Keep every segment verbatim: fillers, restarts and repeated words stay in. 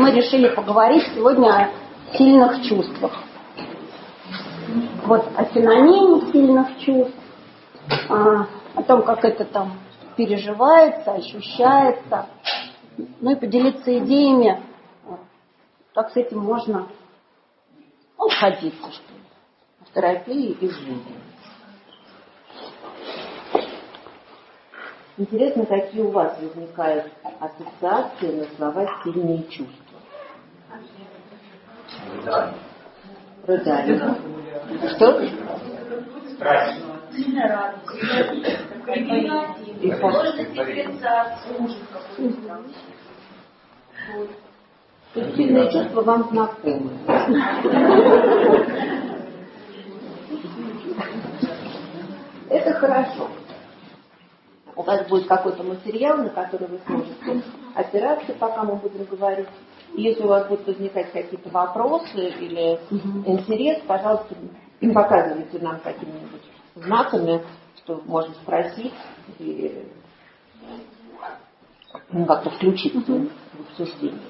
мы решили поговорить сегодня о сильных чувствах. Вот о синонимах сильных чувств, о, о том, как это там переживается, ощущается. Ну и поделиться идеями, как с этим можно обходиться, что ли, в терапии и в жизни. Интересно, какие у вас возникают ассоциации на слова «сильные чувства». Рыдание. Что? Страсть. И сильные чувства вам знакомы. Это хорошо. У вас будет какой-то материал, на который вы сможете опираться, пока мы будем говорить. И если у вас будут возникать какие-то вопросы или интерес, пожалуйста, показывайте нам какими-нибудь знаками, что можно спросить и ну, как-то включиться в обсуждение.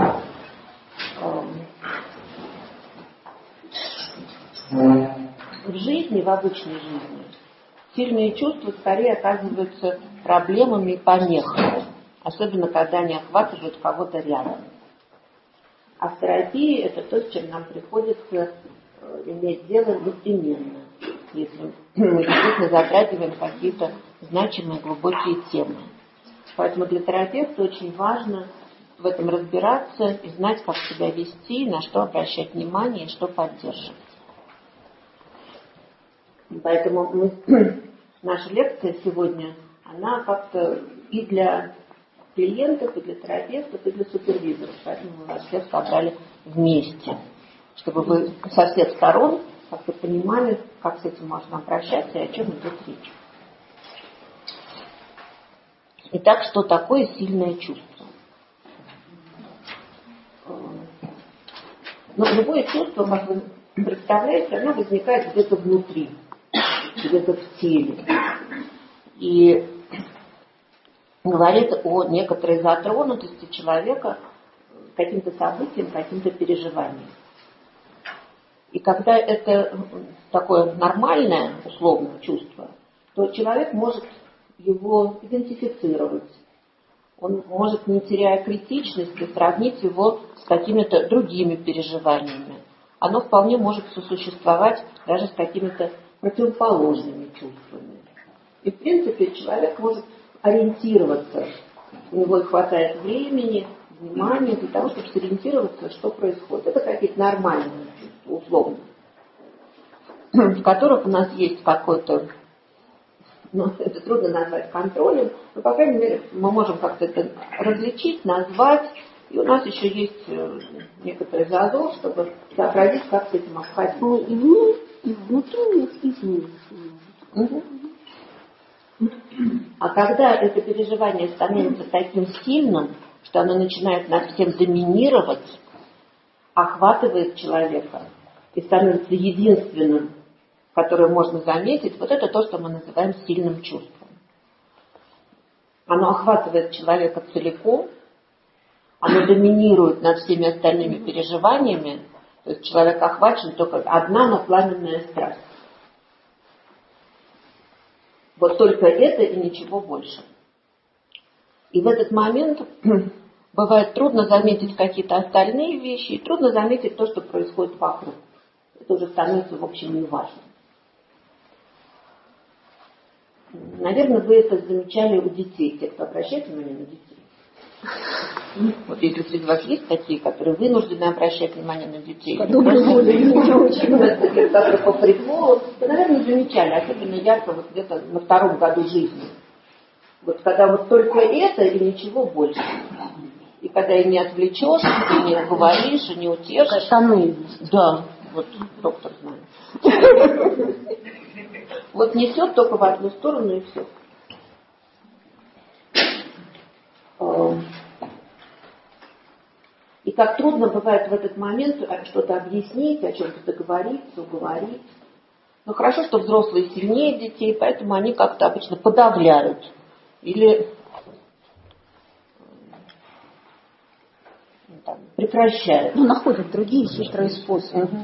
В жизни, в обычной жизни, сильные чувства скорее оказываются проблемами и помехами, особенно когда они охватывают кого-то рядом. А в терапии это то, с чем нам приходится иметь дело непременно, если мы действительно затрагиваем какие-то значимые глубокие темы. Поэтому для терапевта очень важно в этом разбираться и знать, как себя вести, на что обращать внимание и что поддерживать. Поэтому мы, наша лекция сегодня, она как-то и для клиентов, и для терапевтов, и для супервизоров. Поэтому мы вас всех собрали вместе, чтобы вы со всех сторон как-то понимали, как с этим можно обращаться и о чем идет речь. Итак, что такое сильное чувство? Но любое чувство, как вы представляете, оно возникает где-то внутри, где-то в теле. И говорит о некоторой затронутости человека каким-то событием, каким-то переживанием. И когда это такое нормальное, условное чувство, то человек может его идентифицировать. Он может, не теряя критичности, сравнить его с какими-то другими переживаниями. Оно вполне может сосуществовать даже с какими-то противоположными чувствами. И, в принципе, человек может ориентироваться. У него хватает времени, внимания для того, чтобы сориентироваться, что происходит. Это какие-то нормальные чувства, условно, в которых у нас есть какой-то, ну, это трудно назвать контролем, но, по крайней мере, мы можем как-то это различить, назвать, и у нас еще есть некоторый зазор, чтобы сообразить, как с этим обходиться. Ну, и вниз, и внутри, и снизу. Угу. А когда это переживание становится таким сильным, что оно начинает над всем доминировать, охватывает человека и становится единственным, которое можно заметить, вот это то, что мы называем сильным чувством. Оно охватывает человека целиком, оно доминирует над всеми остальными переживаниями, то есть человек охвачен только одна, но пламенная страсть. Вот только это и ничего больше. И в этот момент бывает трудно заметить какие-то остальные вещи, и трудно заметить то, что происходит вокруг. Это уже становится, в общем, неважно. Наверное, вы это замечали у детей, те, кто обращает внимание на детей. Вот если среди вас есть такие, которые вынуждены обращать внимание на детей, по доброй воле, не очень. которые по приколу, вы, наверное, замечали, особенно ярко вот где-то на втором году жизни. Вот когда вот только это и ничего больше. И когда и не отвлечешь, и не говоришь, и не утешишь. Штаны. Да, вот доктор знает. Вот несет только в одну сторону и все. И как трудно бывает в этот момент что-то объяснить, о чем-то договориться, уговорить. Но хорошо, что взрослые сильнее детей, поэтому они как-то обычно подавляют. Или там, прекращает. Ну, находят другие хитрые способы. Угу.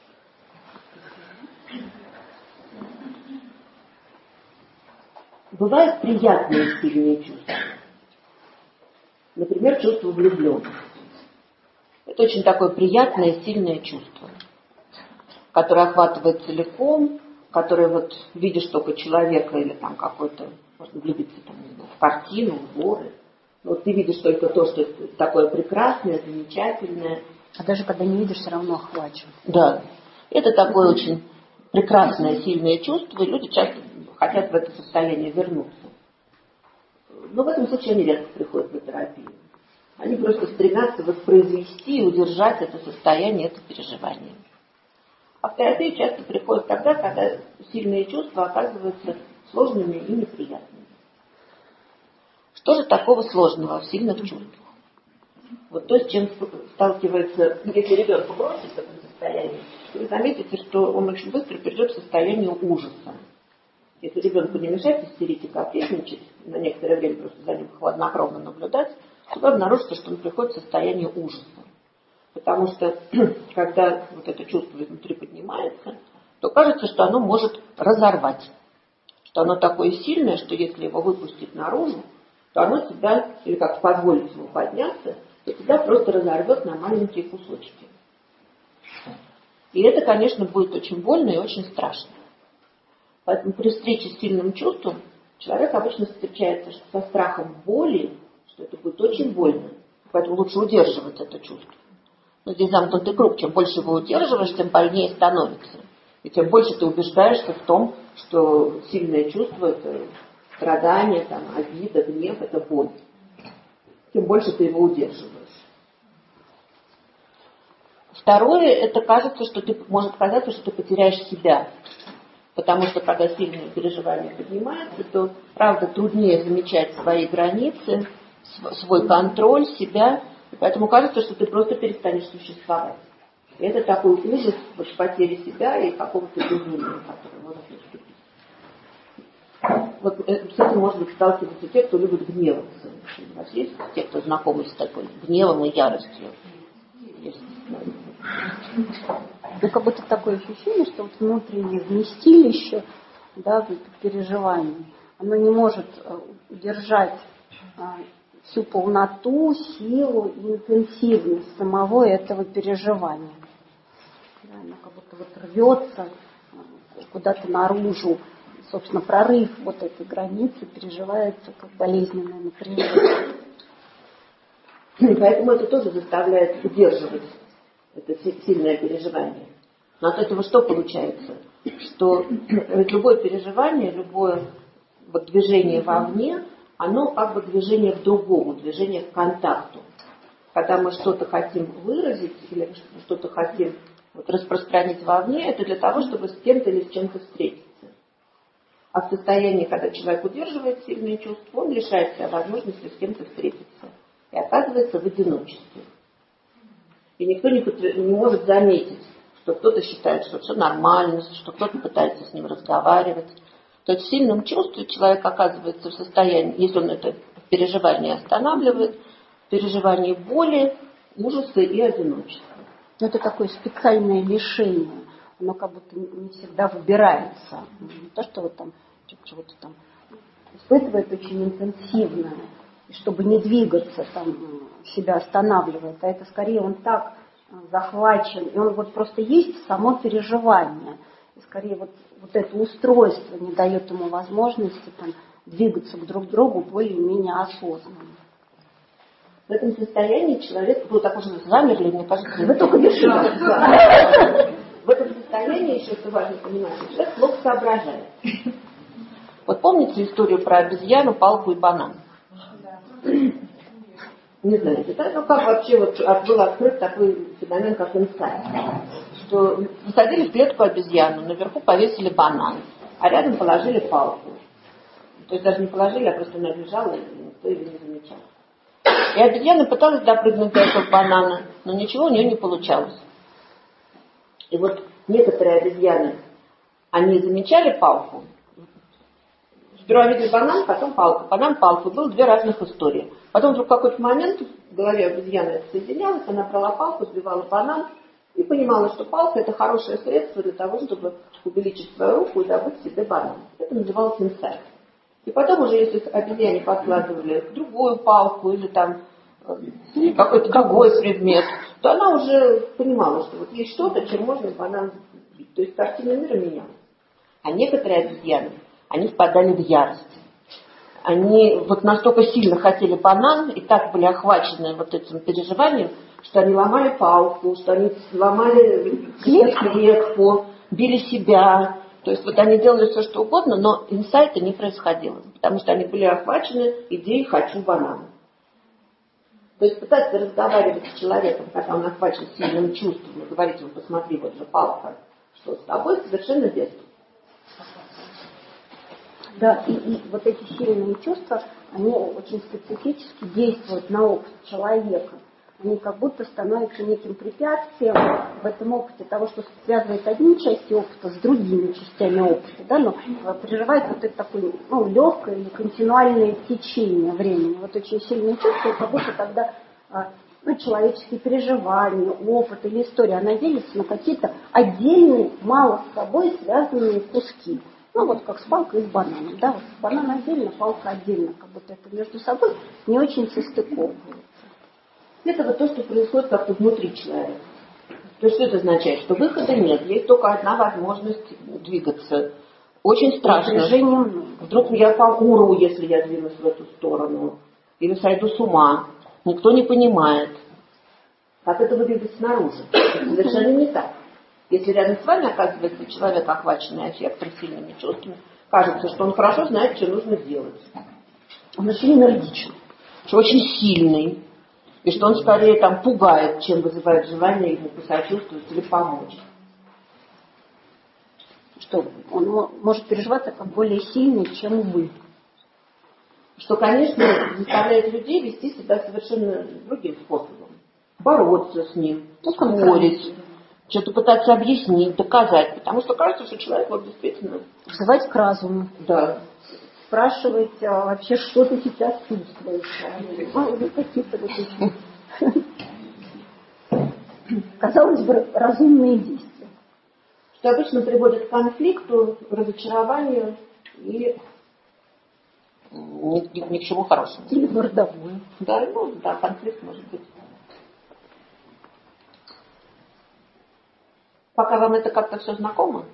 Бывают приятные сильные чувства. Например, чувство влюбленности. Это очень такое приятное, сильное чувство, которое охватывает целиком, которое вот видишь только человека или там какой-то, можно влюбиться там, не знаю, в картину, в горы. Вот ты видишь только то, что такое прекрасное, замечательное. А даже когда не видишь, все равно охвачен. Да. Это такое очень прекрасное, сильное чувство, и люди часто хотят в это состояние вернуться. Но в этом случае они редко приходят на терапию. Они просто стремятся воспроизвести и удержать это состояние, это переживание. А в терапию часто приходят тогда, когда сильные чувства оказываются сложными и неприятными. Что же такого сложного в сильных чувствах? Вот то, с чем сталкивается, если ребенку бросить в этом состоянии, вы заметите, что он очень быстро перейдет в состояние ужаса. Если ребенку не мешать истерить и капризничать, на некоторое время просто за ним хладнокровно наблюдать, то обнаружится, что он приходит в состояние ужаса. Потому что, когда вот это чувство изнутри поднимается, то кажется, что оно может разорвать. Что оно такое сильное, что если его выпустить наружу, то оно себя, или как позволить ему подняться, то тебя просто разорвет на маленькие кусочки. И это, конечно, будет очень больно и очень страшно. Поэтому при встрече с сильным чувством человек обычно встречается со страхом боли, что это будет очень больно. Поэтому лучше удерживать это чувство. Но здесь замкнутый круг. Чем больше его удерживаешь, тем больнее становится. И тем больше ты убеждаешься в том, что сильное чувство – это страдание, там, обида, гнев – это боль. Тем больше ты его удерживаешь. Второе – это кажется, что ты, может казаться, что ты потеряешь себя. Потому что, когда сильные переживания поднимаются, то, правда, труднее замечать свои границы, свой контроль, себя. И поэтому кажется, что ты просто перестанешь существовать. И это такой ужас вот, потери себя и какого-то безумия, который может наступить. Вот с этим, может быть, сталкиваются те, кто любит гневаться. У нас есть те, кто знакомы с такой гневом и яростью? Есть. Ну, как будто такое ощущение, что вот внутреннее вместилище, да, переживаний, оно не может удержать а, всю полноту, силу и интенсивность самого этого переживания. Да, оно как будто вот рвется куда-то наружу. Собственно, прорыв вот этой границы переживается как болезненное напряжение. Поэтому это тоже заставляет удерживать это сильное переживание. Но от этого что получается? Что любое переживание, любое вот движение вовне, оно как бы движение к другому, движение к контакту. Когда мы что-то хотим выразить или что-то хотим вот распространить вовне, это для того, чтобы с кем-то или с чем-то встретиться. А в состоянии, когда человек удерживает сильные чувства, он лишает себя возможности с кем-то встретиться. И оказывается в одиночестве. И никто не, не может заметить, что кто-то считает, что все нормально, что кто-то пытается с ним разговаривать. То есть в сильном чувстве человек оказывается в состоянии, если он это переживание останавливает, переживание боли, ужаса и одиночества. Но это такое специальное лишение. Оно как будто не всегда выбирается. Не то, что вот там чего-то там испытывает очень интенсивно. И чтобы не двигаться, там, себя останавливает, а это скорее он так захвачен, и он вот просто есть в само переживание. И скорее вот, вот это устройство не дает ему возможности там, двигаться к друг другу более-менее осознанно. В этом состоянии человек, вы так уже замерли, мне кажется, вы только дышите. В этом состоянии еще, что важно понимать, человек плохо соображает. Вот помните историю про обезьяну, палку и банан? Не знаете, да? Ну как вообще вот был открыт такой феномен, как инсайт. Что посадили в клетку обезьяну, наверху повесили банан, а рядом положили палку. То есть даже не положили, а просто она лежала, и никто ее не замечал. И обезьяна пыталась допрыгнуть до этого банана, но ничего у нее не получалось. И вот некоторые обезьяны, они замечали палку, Сперва видели банан, потом палку. Банан, палку. Было две разных истории. Потом вдруг в какой-то момент в голове обезьяны это соединялось, она брала палку, сбивала банан и понимала, что палка это хорошее средство для того, чтобы увеличить свою руку и добыть себе банан. Это называлось инсайт. И потом уже, если обезьяне подкладывали другую палку или там какой-то другой предмет, то она уже понимала, что вот есть что-то, чем можно банан сбить. То есть картина мира менялась. А некоторые обезьяны, они впадали в ярость. Они вот настолько сильно хотели банан и так были охвачены вот этим переживанием, что они ломали палку, что они ломали клетку, били себя. То есть вот они делали все, что угодно, но инсайта не происходило, потому что они были охвачены идеей «хочу банана». То есть пытаться разговаривать с человеком, когда он охвачен сильным чувством, и говорить ему: посмотри, вот же палка, что с тобой, совершенно бессмысленно. Да, и, и вот эти сильные чувства, они очень специфически действуют на опыт человека. Они как будто становятся неким препятствием в этом опыте того, что связывает одни части опыта с другими частями опыта, да, но прерывает вот это такое, ну, легкое или континуальное течение времени. Вот очень сильные чувства, как будто тогда, ну, человеческие переживания, опыт или история, она делится на какие-то отдельные, мало с собой связанные куски. Ну, вот как с палкой и с бананом, да, вот банан отдельно, палка отдельно, как будто это между собой не очень состыковывается. Это вот то, что происходит как-то внутри человека. То есть что это означает? Что выхода нет, есть только одна возможность двигаться. Очень страшно. Вдруг я помру, если я двинусь в эту сторону, или сойду с ума. Никто не понимает. Как это выглядит снаружи? Совершенно не так. Если рядом с вами оказывается человек, охваченный аффектом, сильными чувствами, кажется, что он хорошо знает, что нужно делать. Он очень энергичный. Что очень сильный. И что он скорее там пугает, чем вызывает желание ему посочувствовать или помочь. Что он может переживаться как более сильный, чем вы. Что, конечно, заставляет людей вести себя совершенно другим способом. Бороться с ним, ну, спорить, что-то пытаться объяснить, доказать. Потому что кажется, что человек вот действительно... Взывать к разуму. Да. Спрашивать, а вообще, что ты сейчас чувствуешь. Ну, какие-то вот эти, казалось бы, разумные действия. Что обычно приводит к конфликту, разочарованию и ни, ни, ни к чему хорошему. Или мордовую. Да, ну, да, конфликт может быть. Пока вам это как-то все знакомо?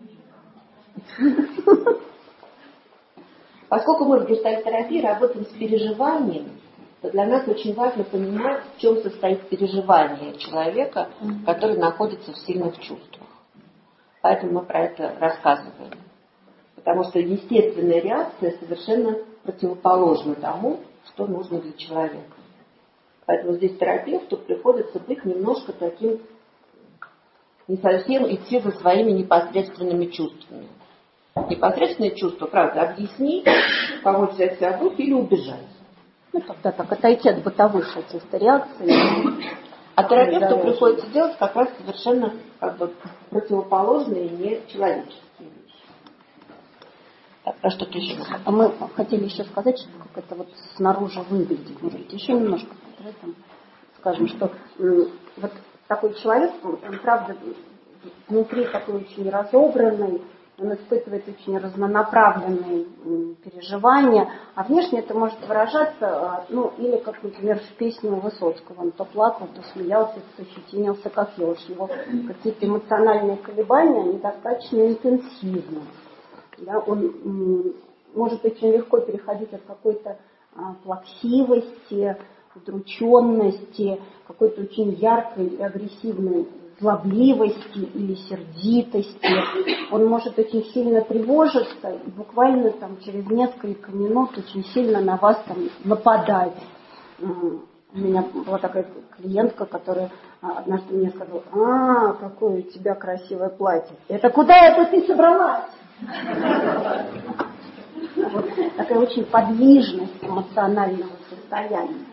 Поскольку мы в гештальт-терапии работаем с переживанием, то для нас очень важно понимать, в чем состоит переживание человека, который находится в сильных чувствах. Поэтому мы про это рассказываем. Потому что естественная реакция совершенно противоположна тому, что нужно для человека. Поэтому здесь терапевту приходится быть немножко таким, не совсем идти за своими непосредственными чувствами. Непосредственные чувства, правда, объяснить, помочь взять себя в руки или убежать. Ну, тогда так отойти от бытовых каких-то реакций. А терапевту приходится делать как раз совершенно как бы противоположные, не человеческие вещи. Так, а что-то еще? А мы хотели еще сказать, что как это вот снаружи выглядит. Может, еще немножко про это скажем, что вот такой человек, он, правда, внутри такой очень разобранный, он испытывает очень разнонаправленные переживания, а внешне это может выражаться, ну, или как, например, в песне Высоцкого, он то плакал, то смеялся, то щетинился, как еж. Его какие-то эмоциональные колебания, они достаточно интенсивны. Да? Он м, может очень легко переходить от какой-то а, плаксивости, удрученности, какой-то очень яркой и агрессивной злобливости или сердитости. Он может очень сильно тревожиться и буквально там через несколько минут очень сильно на вас там нападать. У меня была такая клиентка, которая однажды мне сказала: а, какое у тебя красивое платье. Это куда это ты собралась? Вот такая очень подвижность эмоционального состояния.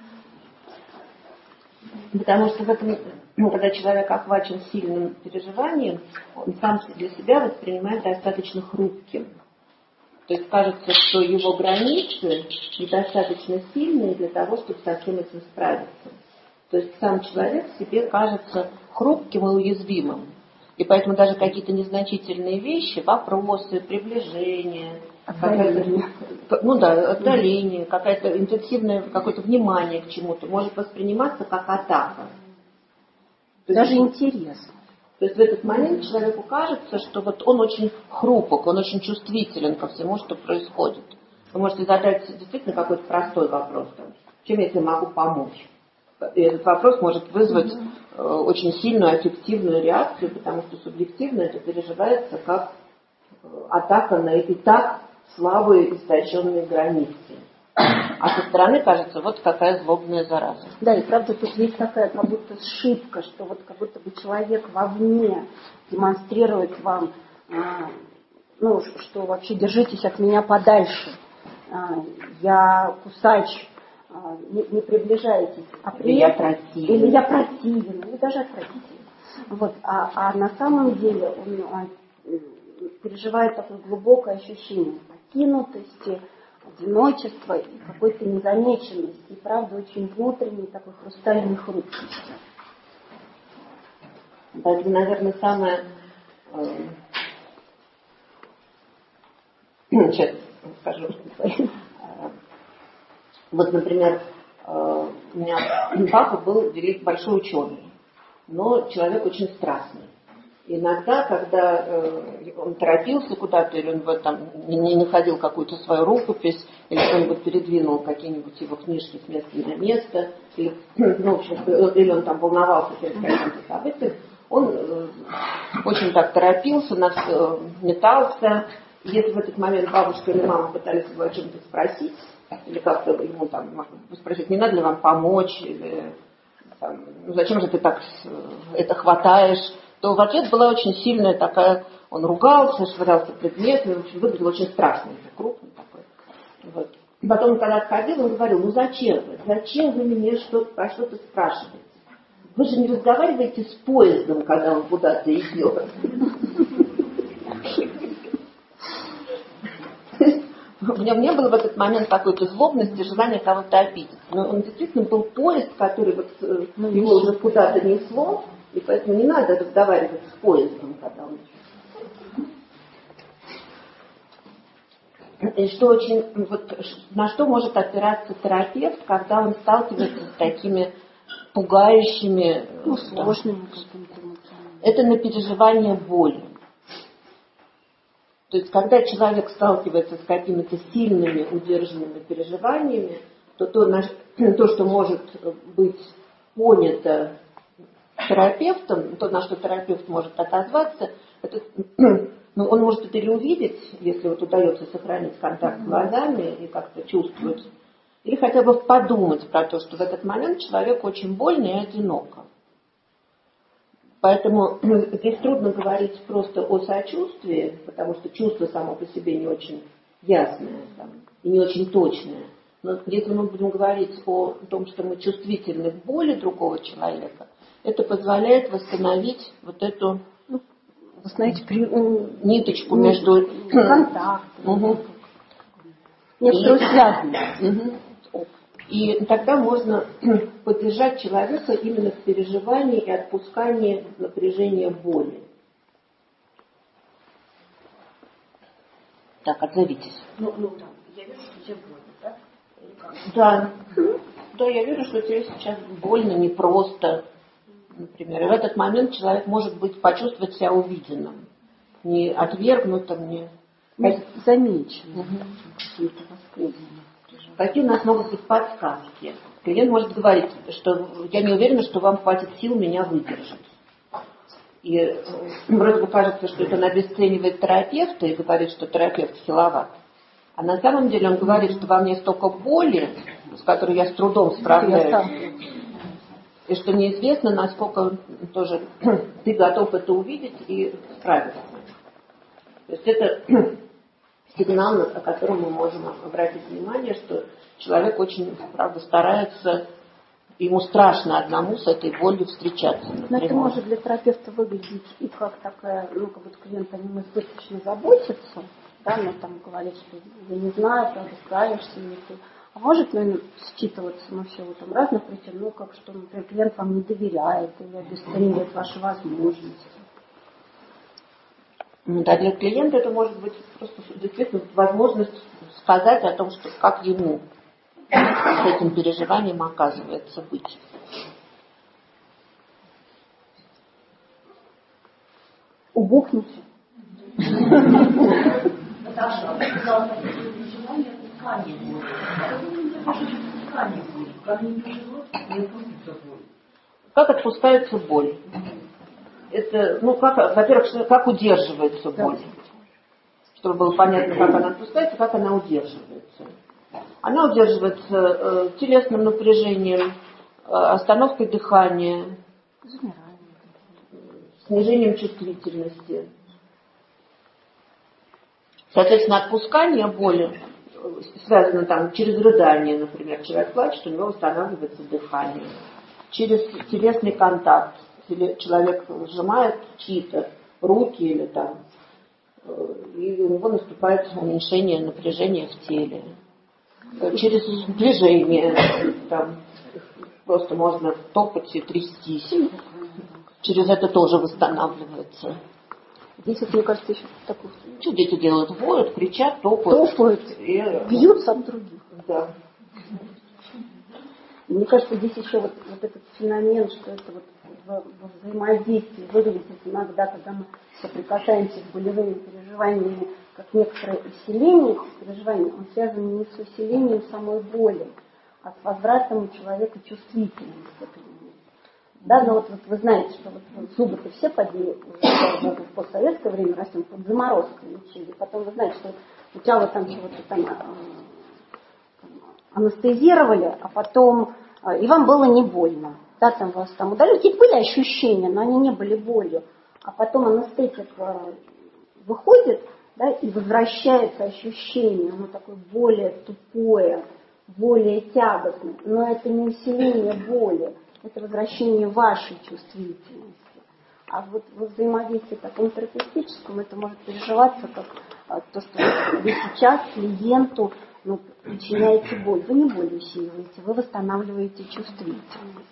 Потому что в этом, ну, когда человек охвачен сильным переживанием, он сам для себя воспринимает достаточно хрупким. То есть кажется, что его границы недостаточно сильные для того, чтобы со всем этим справиться. То есть сам человек себе кажется хрупким и уязвимым. И поэтому даже какие-то незначительные вещи, вопросы, приближения, отдаление, ну да, отдаление, какое-то интенсивное какое-то внимание к чему-то может восприниматься как атака. Даже интерес. То есть в этот момент человеку кажется, что вот он очень хрупок, он очень чувствителен ко всему, что происходит. Вы можете задать действительно какой-то простой вопрос, там, чем я тебе могу помочь? И этот вопрос может вызвать э, очень сильную аффективную реакцию, потому что субъективно это переживается как э, атака на и так слабые истощенные границы. А со стороны кажется, вот какая злобная зараза. Да, и правда тут есть такая как будто сшибка, что вот как будто бы человек вовне демонстрирует вам, а, ну, что вообще держитесь от меня подальше. А, я кусач, а, не, не приближайтесь. А при или я этом, противен. Или я противен, или даже отвратителен. Вот. А, а на самом деле он, он переживает такое глубокое ощущение покинутости, одиночества и какой-то незамеченности, и правда очень внутренней такой хрустальной хрупкости. Это, наверное, самое... Э, сейчас скажу. Вот, например, э, у меня папа был большой ученый, но человек очень страстный. Иногда, когда э, он торопился куда-то, или он вот, там, не, не находил какую-то свою рукопись, или кто-нибудь передвинул какие-нибудь его книжки с места на место, или, ну, в общем, или он там волновался перед каким-то событием, он э, очень так торопился, нас, э, метался. Если в этот момент бабушка или мама пытались его о чем-то спросить, или как-то ему там, может быть, спросить, не надо ли вам помочь, или там, ну, зачем же ты так это хватаешь, то в ответ была очень сильная такая, он ругался, швырялся предметами, в общем, выглядел очень страшный, крупный такой. Вот. Потом, когда отходил, он говорил, ну зачем вы, зачем вы меня что-то, про что-то спрашиваете? Вы же не разговариваете с поездом, когда он куда-то идет. У меня не было в этот момент какой-то злобности, желания кого-то обидеть. Но он действительно был поезд, который вот, ну, его уже куда-то несло, и поэтому не надо разговаривать с поездом, когда он... И что очень, вот, на что может опираться терапевт, когда он сталкивается с такими пугающими... Ну, сложными какими-то. Это на переживание боли. То есть, когда человек сталкивается с какими-то сильными, удержанными переживаниями, то то, на, то что может быть понято терапевтом, то, на что терапевт может отозваться, это, ну, он может это или увидеть, если вот удается сохранить контакт с глазами и как-то чувствовать, или хотя бы подумать про то, что в этот момент человеку очень больно и одиноко. Поэтому здесь трудно говорить просто о сочувствии, потому что чувство само по себе не очень ясное там, и не очень точное. Но если мы будем говорить о том, что мы чувствительны к боли другого человека, это позволяет восстановить вот эту, ну, восстановить при... ниточку между... контакт. Угу. Некоторую связанность. Угу. И тогда можно поддержать человека именно в переживании и отпускании напряжения боли. Так, отзовитесь. Ну, ну да, я вижу, что тебе больно, да? Да. Да, я вижу, что тебе сейчас больно, непросто, например. И в этот момент человек может быть почувствовать себя увиденным, не отвергнутым, не... Замеченным. Угу. Какие у нас могут быть подсказки? Клиент может говорить, что я не уверена, что вам хватит сил меня выдержать. И вроде бы кажется, что это он обесценивает терапевта и говорит, что терапевт хиловат. А на самом деле он говорит, что во мне столько боли, с которой я с трудом справляюсь, и что неизвестно, насколько тоже ты готов это увидеть и справиться. То есть это сигнал, о котором мы можем обратить внимание, что человек очень, правда, старается, ему страшно одному с этой болью встречаться. Но это может для терапевта выглядеть и как такая, ну, как будто клиент о нем избыточно заботится, да, но там говорит, что я не знаю, правда, справишься ли ты. А может ли считываться, ну, все вот там разных причин, ну, как что, например, клиент вам не доверяет или обесценивает ваши возможности? Ну, да, для клиента это может быть просто действительно возможность сказать о том, что как ему с этим переживанием оказывается быть. Убухните. Как отпускается боль? Это, ну, как, во-первых, как удерживается боль? Чтобы было понятно, как она отпускается, как она удерживается. Она удерживается э, телесным напряжением, э, остановкой дыхания, снижением чувствительности. Соответственно, отпускание боли связано там через рыдание, например, человек плачет, у него восстанавливается дыхание. Через телесный контакт. Человек сжимает чьи-то руки или там, и у него наступает уменьшение напряжения в теле. Через движение, там, просто можно топать и трястись. Через это тоже восстанавливается. Здесь, вот, мне кажется, еще такой... Что дети делают? Воют, кричат, топают. Топают, и... бьются об других. Да. Мне кажется, здесь еще вот, вот этот феномен, что это вот в взаимодействии выглядит иногда, когда мы соприкасаемся с болевыми переживаниями, как некоторое усиление этих переживаний, он связан не с усилением самой боли, а с возвратом у человека чувствительности к этому. Да, но вот, вот вы знаете, что вот зубы-то все подняли в постсоветское время растем под заморозкой лечили. Потом вы знаете, что сначала там чего-то там анестезировали, а потом и вам было не больно. Да, там вас там удалили. Какие-то были ощущения, но они не были болью. А потом анестетик выходит, да, и возвращается ощущение, оно такое более тупое, более тягостное. Но это не усиление боли, это возвращение вашей чувствительности. А вот во взаимодействии таком терапевтическом это может переживаться как а, то, что вы сейчас клиенту, ну, причиняете боль. Вы не боль усиливаете, вы восстанавливаете чувствительность.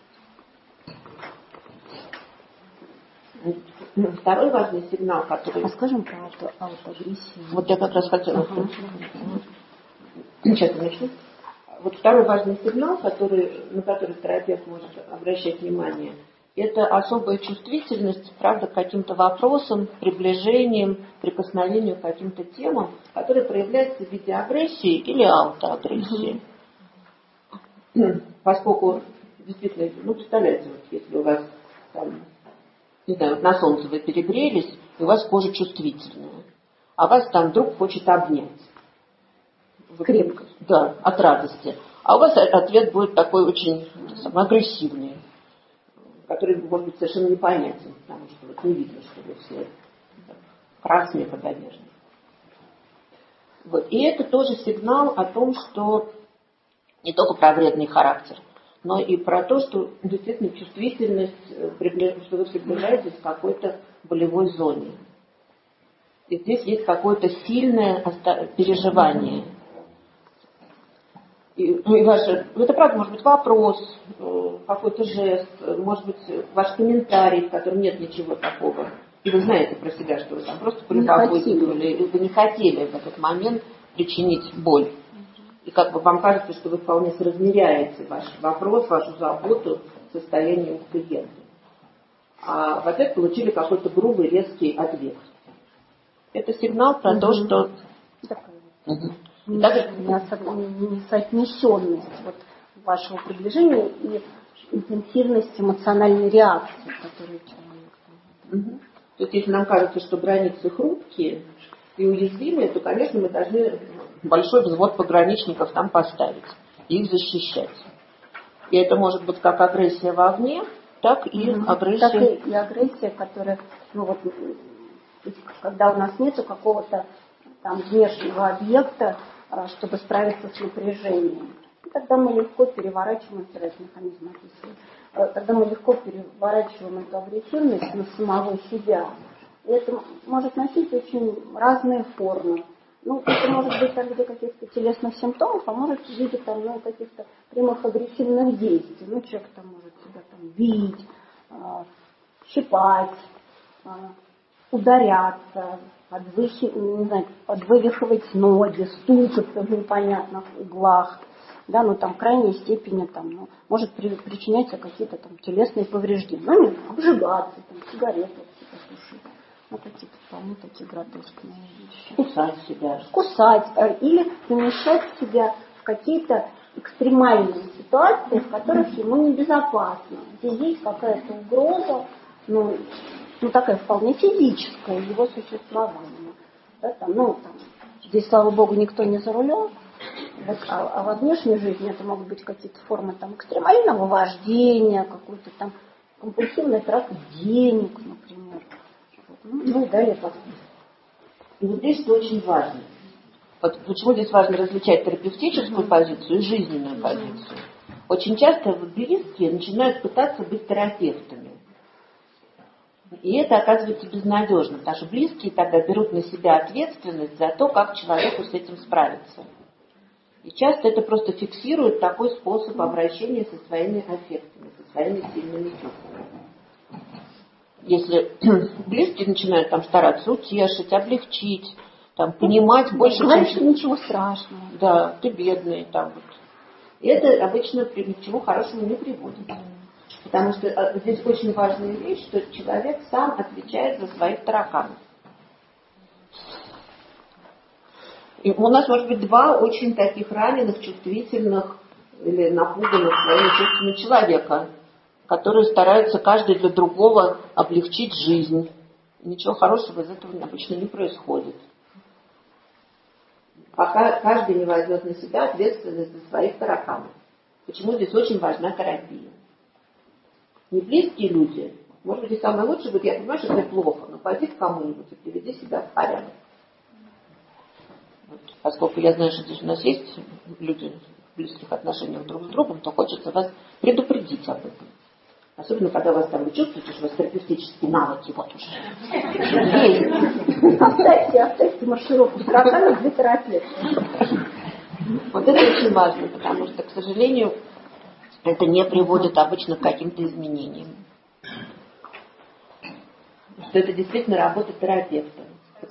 Второй важный сигнал, который... А скажем про ауто, аутоагрессию. Вот я как раз хотела... Ага. Сейчас я начну. Вот второй важный сигнал, который, на который терапевт может обращать внимание, это особая чувствительность, правда, к каким-то вопросам, приближениям, прикосновению к каким-то темам, которые проявляются в виде агрессии или аутоагрессии. Mm-hmm. Поскольку, действительно, ну, представляете, вот, если у вас там, не знаю, вот на солнце вы перегрелись, и у вас кожа чувствительная, а вас там вдруг хочет обнять. Крепко. Да, от радости. А у вас ответ будет такой очень самый, агрессивный, который может быть совершенно непонятен, потому что вот не видно, что вы все так, красные пододержаны. Вот. И это тоже сигнал о том, что не только про вредный характер, но и про то, что действительно чувствительность, что вы приближаетесь к какой-то болевой зоне. И здесь есть какое-то сильное переживание. И, ну, и ваше, это правда может быть вопрос, какой-то жест, может быть ваш комментарий, в котором нет ничего такого. И вы знаете про себя, что вы там просто полюбопытствовали, или вы не хотели в этот момент причинить боль. И как бы вам кажется, что вы вполне соразмеряете ваш вопрос, вашу заботу с состоянием клиента. А в ответ получили какой-то грубый, резкий ответ. Это сигнал про угу. то, что... Угу. Несоотнесенность вот вашего приближения и интенсивность эмоциональной реакции, которую человек... Угу. То есть, если нам кажется, что границы хрупкие и уязвимые, то, конечно, мы должны большой взвод пограничников там поставить и их защищать. И это может быть как агрессия вовне, так и угу. агрессия... Так и, и агрессия, которая, ну вот, когда у нас нету какого-то там внешнего объекта, чтобы справиться с напряжением. И тогда мы легко переворачиваем, стирать механизм описывает, тогда мы легко переворачиваем эту агрессивность на самого себя. И это может носить очень разные формы. Ну, это может быть там в виде каких-то телесных симптомов, а может в виде там, ну, каких-то прямых агрессивных действий. Ну, человек там может себя там бить, э, щипать, э, ударяться, подвыхи, не знаю, подвывихивать ноги, стукаться в непонятных углах. Да, ну там в крайней степени там, ну, может при, причинять какие-то там телесные повреждения. Ну, не знаю, обжигаться, там, сигареты типа, сушить. Ну, какие-то вполне такие гротескные вещи. Кусать себя. Кусать. Или помещать себя в какие-то экстремальные ситуации, в которых ему небезопасно. Где есть какая-то угроза, ну, ну такая вполне физическая его существование. Да, там, ну, там, здесь, слава богу, никто не за рулем. Вот, а, а во внешней жизни это могут быть какие-то формы там, экстремального вождения, какой-то там компульсивной траты денег, например. Вот, ну, ну и далее по списку. И вот здесь это очень важно. Вот почему здесь важно различать терапевтическую mm-hmm. позицию и жизненную mm-hmm. позицию. Очень часто близкие начинают пытаться быть терапевтами. И это оказывается безнадежно, потому что близкие тогда берут на себя ответственность за то, как человеку с этим справиться. И часто это просто фиксирует такой способ обращения со своими аффектами, со своими сильными чувствами. Если близкие начинают там стараться утешить, облегчить, там, понимать больше, чем... что ничего страшного. Да, ты бедный, там вот. И это обычно ни к чему хорошему не приводит. Потому что здесь очень важная вещь, что человек сам отвечает за своих тараканов. И у нас может быть два очень таких раненых, чувствительных или напуганных своими чувствами человека, которые стараются каждый для другого облегчить жизнь. И ничего хорошего из этого обычно не происходит. Пока каждый не возьмет на себя ответственность за своих тараканов. Почему здесь очень важна терапия? Не близкие люди, может быть, и самое лучшее будет, я понимаю, что это плохо, но пойди к кому-нибудь и приведи себя в порядок. Вот. Поскольку я знаю, что здесь у нас есть люди в близких отношениях друг с другом, то хочется вас предупредить об этом. Особенно, когда у вас там вы чувствуете, что у вас терапевтические навыки вот уже есть. Оставьте, оставьте маршировку с тараканов для терапевта. Вот это очень важно, потому что, к сожалению, это не приводит обычно к каким-то изменениям. Что это действительно работа терапевта.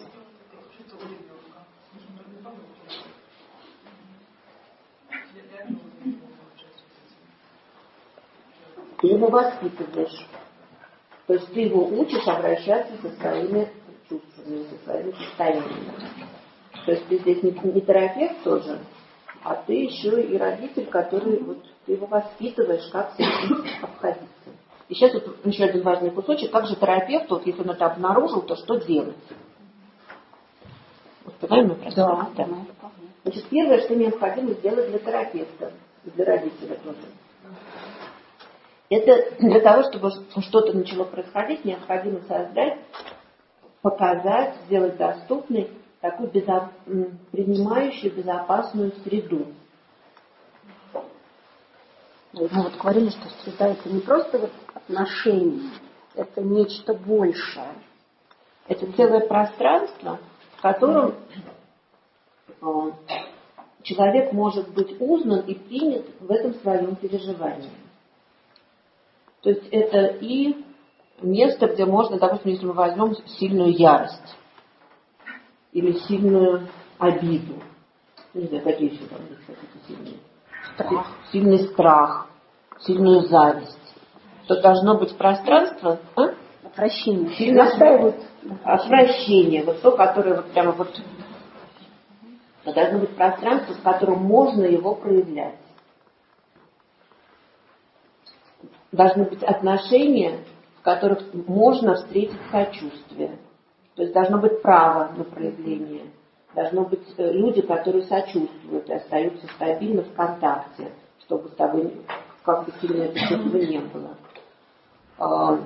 Ты его воспитываешь. То есть ты его учишь обращаться со своими чувствами, со своими состояниями. То есть ты здесь не, не терапевт тоже, а ты еще и родитель, который вот, ты его воспитываешь, как с этим обходиться. И сейчас вот еще один важный кусочек, как же терапевт, вот если он это обнаружил, то что делать? Успеваем мы про да, да. Значит, первое, что необходимо сделать для терапевта, и для родителя тоже. Это для того, чтобы что-то начало происходить, необходимо создать, показать, сделать доступной такую безо... принимающую, безопасную среду. Мы вот говорили, что среда это не просто вот отношения, это нечто большее. Это целое пространство, в котором человек может быть узнан и принят в этом своем переживании. То есть это и место, где можно, допустим, если мы возьмем сильную ярость или сильную обиду, не знаю, какие еще там есть какие-то сильные, страх. Сильный страх, сильную зависть, то должно быть пространство, а? Отвращение. Сильное отвращение, вот то, которое вот прямо вот, должно быть пространство, в котором можно его проявлять. Должны быть отношения, в которых можно встретить сочувствие. То есть должно быть право на проявление. Должны быть люди, которые сочувствуют и остаются стабильно в контакте, чтобы с тобой как бы сильно это чувство не было.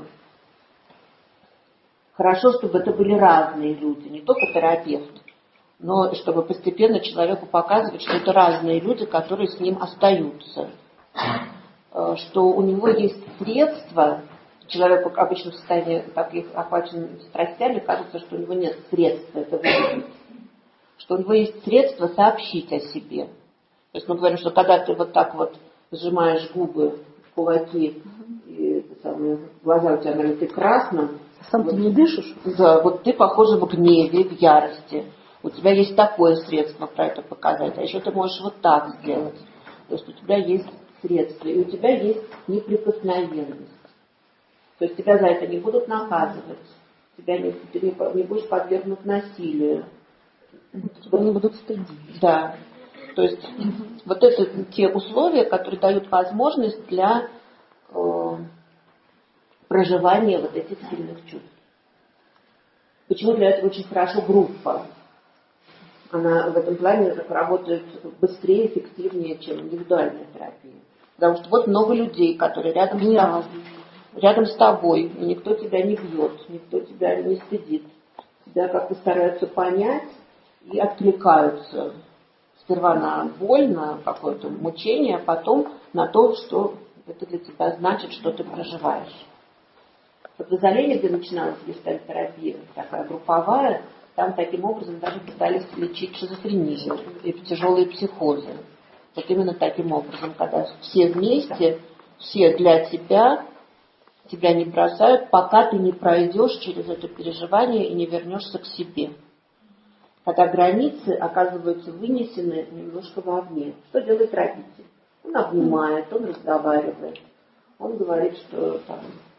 Хорошо, чтобы это были разные люди, не только терапевт, но чтобы постепенно человеку показывать, что это разные люди, которые с ним остаются. Что у него есть средства, человеку обычно в состоянии таких охваченных страстями кажется, что у него нет средств это выявить, что у него есть средства сообщить о себе. То есть мы говорим, что когда ты вот так вот сжимаешь губы в кулаки, и это самое, глаза у тебя налиты красным. Сам вот, ты не дышишь? Да, вот ты похожа в гневе, в ярости. У тебя есть такое средство про это показать, а еще ты можешь вот так сделать. То есть у тебя есть средства, и у тебя есть неприкосновенность. То есть тебя за это не будут наказывать, тебя не, ты не, не будешь подвергнут насилию. Тебя не будут стыдить. Да. То есть угу. вот это те условия, которые дают возможность для э, проживания вот этих сильных чувств. Почему для этого очень хорошо группа? Она в этом плане работает быстрее, эффективнее, чем индивидуальная терапия. Потому что вот много людей, которые рядом с тобой, рядом с тобой, и никто тебя не бьет, никто тебя не стыдит. Тебя как-то стараются понять и откликаются сперва на боль, на какое-то мучение, а потом на то, что это для тебя значит, что ты проживаешь. Вот в Изолее, где начиналась гештальт-терапия, такая групповая, там таким образом даже пытались лечить шизофрению и тяжелые психозы. Вот именно таким образом, когда все вместе, все для тебя, тебя не бросают, пока ты не пройдешь через это переживание и не вернешься к себе. Когда границы оказываются вынесены немножко вовне. Что делает родитель? Он обнимает, он разговаривает, он говорит, что там...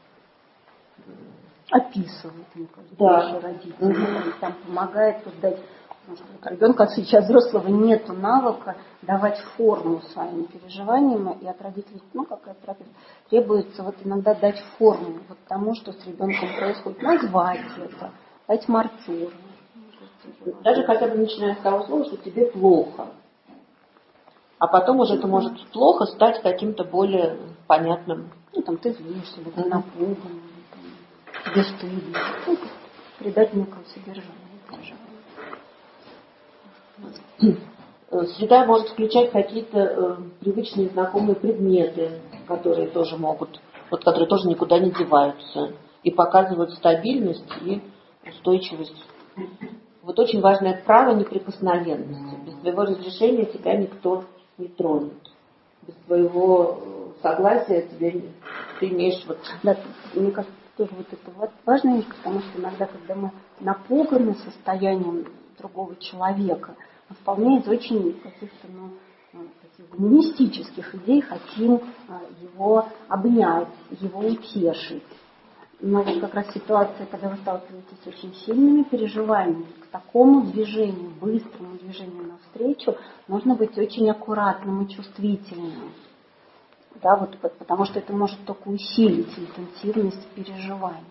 Описывает, мне кажется, да. родители. Угу. Там помогает создать... Ребенка сейчас взрослого нет навыка давать форму своим переживаниям, и от родителей, ну, какая терапия, требуется вот иногда дать форму вот тому, что с ребенком происходит, назвать это, дать маркер. Даже хотя бы начиная с того слова, что тебе плохо. А потом уже это может плохо стать каким-то более понятным. Ну, там ты злишься, или ты напуган, тебе стыдно. Ну, придать некое содержание. Среда может включать какие-то э, привычные знакомые предметы, которые тоже могут, вот, которые тоже никуда не деваются и показывают стабильность и устойчивость. Вот очень важное право неприкосновенности. Без твоего разрешения тебя никто не тронет. Без твоего согласия тебе, ты имеешь вот... Да, мне кажется, тоже вот это важная вещь, потому что иногда, когда мы напуганы состоянием другого человека, мы вполне из очень каких-то, ну, таких гуманистических идей хотим его обнять, его утешить. Но вот как раз ситуация, когда вы сталкиваетесь с очень сильными переживаниями, к такому движению, быстрому движению навстречу, нужно быть очень аккуратным и чувствительным. Да, вот, потому что это может только усилить интенсивность переживаний.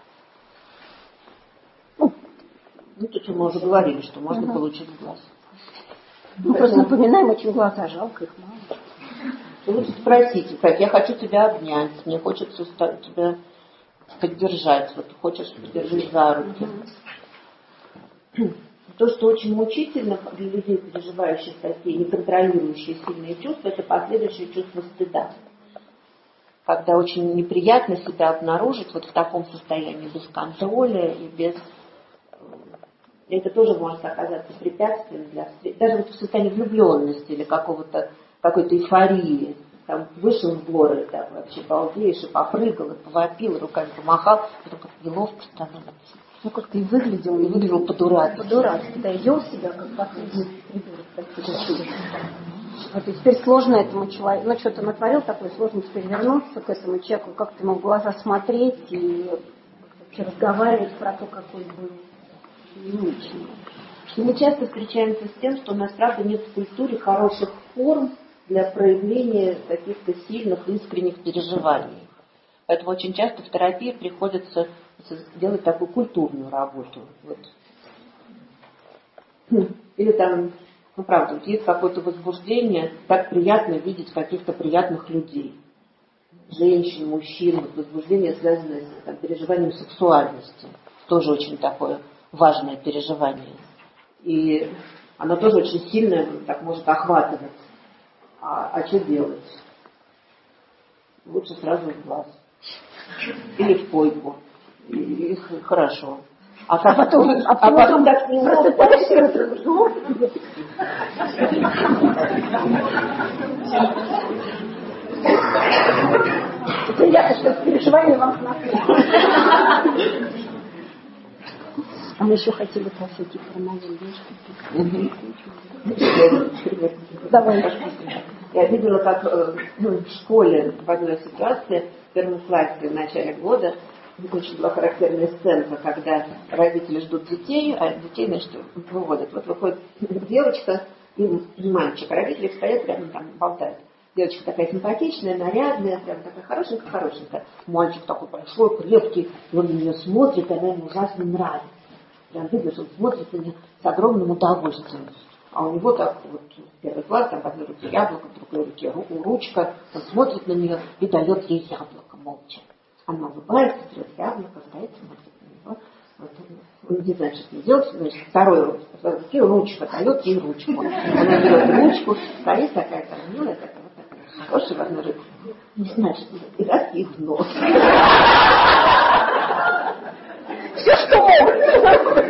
Ну, ну тут мы уже говорили, что можно угу. получить глаз. Ну, Поэтому... просто напоминаем, очень глаза жалко, их мало. Лучше спросите, как я хочу тебя обнять, мне хочется тебя поддержать, вот хочешь подержать за руки. Угу. То, что очень мучительно для людей, переживающих такие неконтролирующие сильные чувства, это последующее чувство стыда. Когда очень неприятно себя обнаружить вот в таком состоянии без контроля и без... Это тоже может оказаться препятствием для встречи. Даже вот в состоянии влюбленности или какого-то, какой-то эйфории. Там вышел в горы, там вообще балдеешь, и попрыгал, и повопил, руками помахал, потом как неловко становится. Ну, как-то и выглядел, и выглядел по-дурацки. По-дурацки, да, и вел себя как последний придурок. Вот и теперь сложно этому человеку, ну, что-то натворил такое, сложно теперь вернуться к этому человеку, как-то ему в глаза смотреть и вообще разговаривать про то, какой был. Не очень. Мы часто встречаемся с тем, что у нас, правда, нет в культуре хороших форм для проявления каких-то сильных, искренних переживаний. Поэтому очень часто в терапии приходится делать такую культурную работу. Вот. Или там, ну правда, есть какое-то возбуждение, так приятно видеть каких-то приятных людей. Женщин, мужчин, вот возбуждение, связанное с там, переживанием сексуальности. Тоже очень такое важное переживание. И оно тоже очень сильно так может охватывать. А, а что делать? Лучше сразу в глаз. Или в койку. И, и хорошо. А, как, а, потом, а, а потом так неловко. Приятно, что переживания вам смотрят. А мы еще хотели про всякие паранойи. Давай. Я видела, как ну, в школе в одной ситуации, в первом классе в начале года, очень была характерная сценка, когда родители ждут детей, а детей, значит, выводят. Вот выходит девочка и мальчик, а родители стоят рядом, там болтают. Девочка такая симпатичная, нарядная, прям такая хорошенькая-хорошенькая. Мальчик такой большой, крепкий, и он на нее смотрит, и она ему ужасно нравится. Прям видно, что он смотрит на нее с огромным удовольствием. А у него так вот первый класс, там в одной руке яблоко, в другой руке ручка, он смотрит на нее и дает ей яблоко молча. Она улыбается, берет яблоко, стоит, смотрит на него. Вот он, он не знает, что с ней делать, значит, второй руки, ручка, дает ей ручку. Она берет ручку, стоит такая, там, милая, такая, вот такая, хорошая в одной руке. Не знаю, что делать, и раз ей в нос. Все, что могут.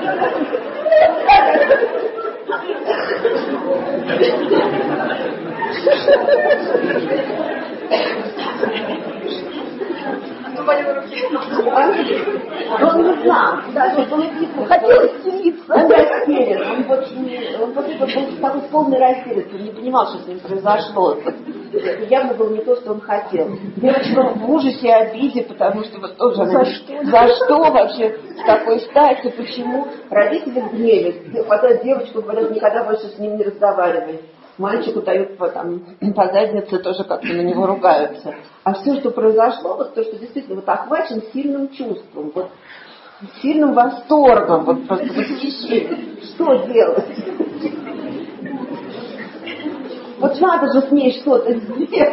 Он не знал, даже он не хотел исцелиться. Он растерян, он вот, он вот был такой полный растерянности, он не понимал, что с ним произошло. Это явно было не то, что он хотел. Девочка в ужасе и обиде, потому что вот тоже за, она, что? за что вообще, с какой стати, почему. Родители в гневе, хватают девочку, говорят, никогда больше с ним не разговаривай. Мальчику дают по, там, по заднице, тоже как-то на него ругаются. А все, что произошло, вот то, что действительно вот охвачен сильным чувством, вот сильным восторгом, вот просто восхищением. Что делать? Вот надо же с ней что-то сделать.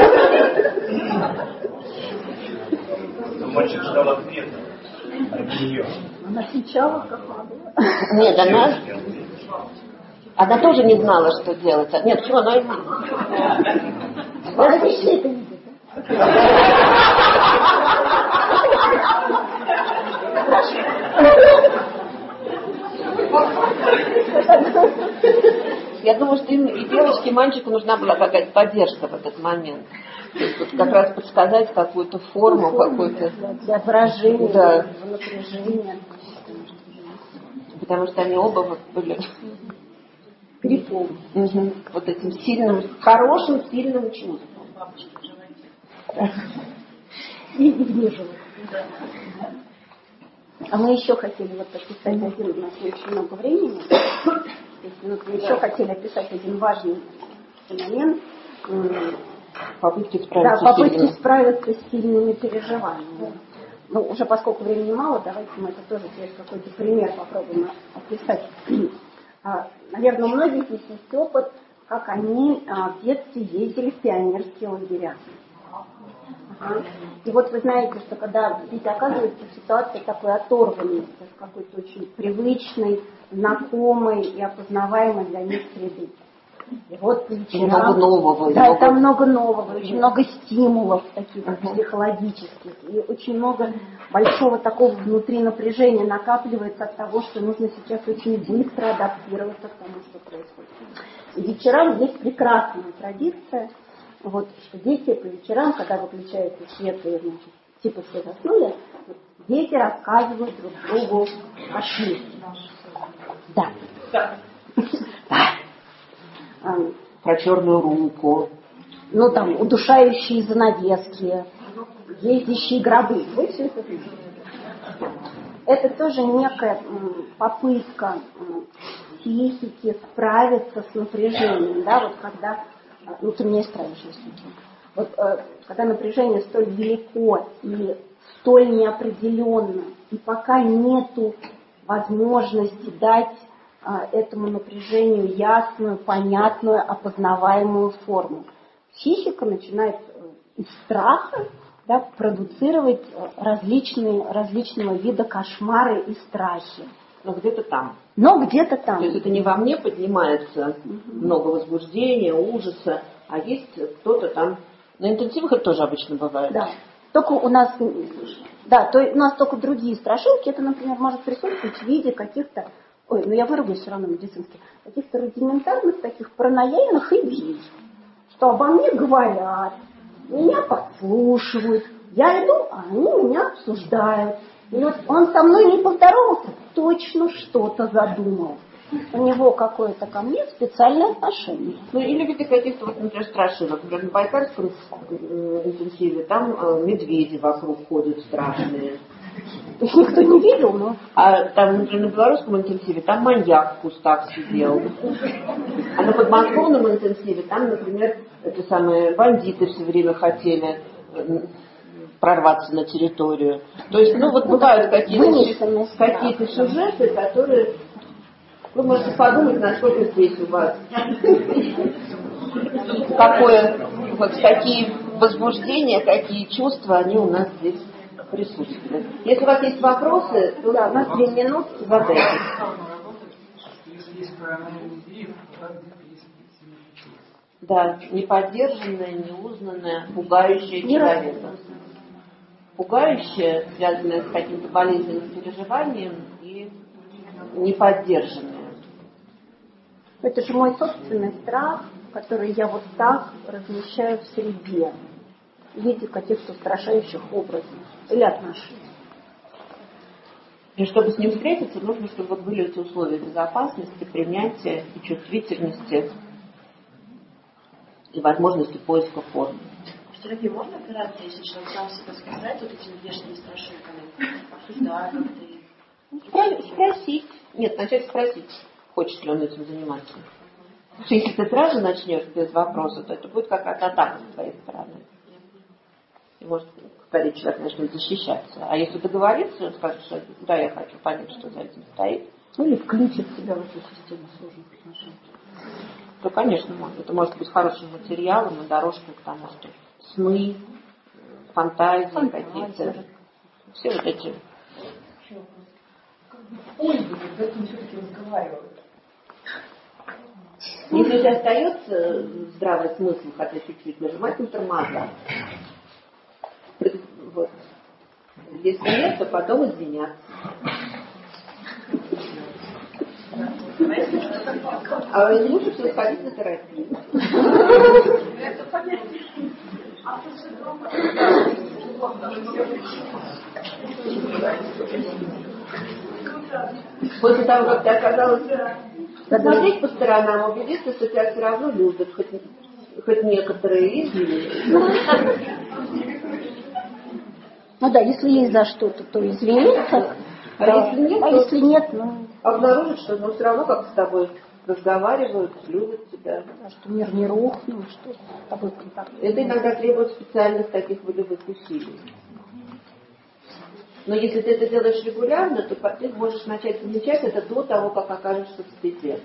Мальчик ждал ответа от нее. Она кричала, как надо. Нет, она... Она тоже не знала, что делать. Нет, почему она... Она вообще это видит, Я думаю, что им и девочке, и мальчику нужна была какая-то поддержка в этот момент. То есть вот как раз подсказать какую-то форму, какую-то... для выражения, да. напряжения. Потому что они оба вот были... Переполнен. Угу. Вот этим сильным, хорошим, сильным чувством. И вижу. А мы еще хотели вот описать один, у нас очень много времени. Мы еще хотели описать один важный феномен. Попытки справиться, да, попытки сильными. справиться с сильными переживаниями. Ну, уже поскольку времени мало, давайте мы это тоже через какой-то пример попробуем описать. Наверное, у многих есть опыт, как они в детстве ездили в пионерские лагеря. Ага. И вот вы знаете, что когда дети оказываются в ситуации такой оторванности, в какой-то очень привычной, знакомой и опознаваемой для них среды. И вот по вечерам, много нового. Да, много... там много нового, очень много стимулов таких uh-huh. психологических. И очень много большого такого внутри напряжения накапливается от того, что нужно сейчас очень быстро адаптироваться к тому, что происходит. И вечерам есть прекрасная традиция, вот, что дети по вечерам, когда выключается свет и, значит, типа все заснули, дети рассказывают друг другу кошмары. Да. Да. Про черную руку. Ну, там, удушающие занавески, ездящие гробы. Вы все это видите? Это тоже некая попытка психики справиться с напряжением. Да, вот когда... Ну, ты мне страшно случай. Вот когда напряжение столь велико и столь неопределенно, и пока нету возможности дать этому напряжению ясную, понятную, опознаваемую форму. Психика начинает из страха, да, продуцировать различные, различного вида кошмары и страхи. Но где-то там. Но где-то там. То есть это не во мне поднимается угу. много возбуждения, ужаса, а есть кто-то там. На интенсивах это тоже обычно бывает. Да. Только у нас Да, то есть у нас только другие страшилки. Это, например, может присутствовать в виде каких-то, ой, ну я выругаюсь все равно медицински, каких-то рудиментарных таких паранояльных идей, что обо мне говорят, меня подслушивают, я иду, а они меня обсуждают. И вот он со мной не поздоровался, точно что-то задумал. У него какое-то ко мне специальное отношение. Ну или в виде каких-то, вот, например, страшилок. Например, на Байкальском э, интенсиве там э, медведи вокруг ходят страшные. Их никто не видел, но... А там, например, на белорусском интенсиве там маньяк в кустах сидел. А на подмосковном интенсиве там, например, это самые бандиты все время хотели прорваться на территорию. То есть, ну вот бывают какие-то, какие-то сюжеты, которые... Вы можете подумать, насколько здесь у вас какое, вот какие возбуждения, какие чувства, они у нас здесь присутствуют. Если у вас есть вопросы, то да, у нас две минуты, задайте. Если есть паранойя идеи, то как где-то есть чувство. Да, неподдержанное, неузнанное, пугающее человека. Пугающее, связанное с каким-то болезненным переживанием, и неподдержанное. Это же мой собственный страх, который я вот так размещаю в среде, в виде каких-то устрашающих образов или отношений. И чтобы с ним встретиться, нужно, чтобы вот были эти условия безопасности, принятия и чувствительности, и возможности поиска формы. В терапии можно опираться, если человек сам себя сказать, вот этими внешними страшилками, обсуждая как-то? Спросить. Нет, начать спросить, хочет ли он этим заниматься. Потому что если ты сразу начнешь без вопроса, то это будет какая-то атака с твоей стороны. И может, скорее человек начнет защищаться. А если договориться, он скажет, что да, я хочу понять, что за этим стоит. Ну или включит себя в эту систему сложных отношений. То, конечно, может. Это может быть хорошим материалом и дорожкой к тому, что сны, фантазии, фантазии какие-то. Все вот эти. Пользу, когда этим все-таки разговаривают. Если у тебя остается здравый смысл, хотя чуть-чуть, нажимать на тормоза. Вот. Если нет, то потом извиняться. А лучше всего сходить на терапию. После того, как ты оказалась, посмотреть по сторонам, убедиться, что тебя все равно любят, хоть, хоть некоторые из них. Ну да, если есть за что-то, то извиниться. А да. если нет, а то если нет, ну... обнаружить, что ну, все равно как с тобой разговаривают, любят тебя. Да, что мир не рухнул, что с тобой контакт. Это иногда требует специальных таких волевых усилий. Но если ты это делаешь регулярно, то ты можешь начать замечать это до того, как окажешься в степи.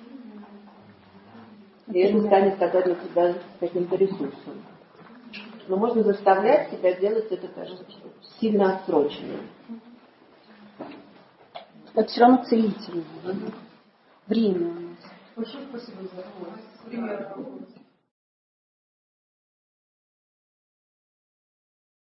И это станет тогда для тебя каким-то ресурсом. Но можно заставлять себя делать это даже сильно отсроченно. Это все равно целительно. Время у нас. Большое спасибо за время.